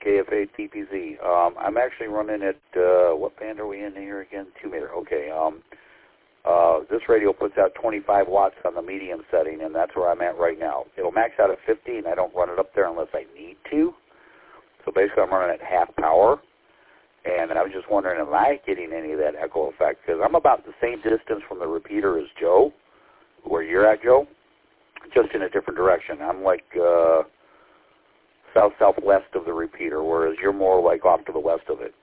KFA TPZ. I'm actually running at, what band are we in here again? 2 meter. Okay. This radio puts out 25 watts on the medium setting, and that's where I'm at right now. It'll max out at 50, and I don't run it up there unless I need to. So basically I'm running at half power. And I was just wondering, am I getting any of that echo effect? Because I'm about the same distance from the repeater as Joe, where you're at, Joe, just in a different direction. I'm like south-southwest of the repeater, whereas you're more like off to the west of it.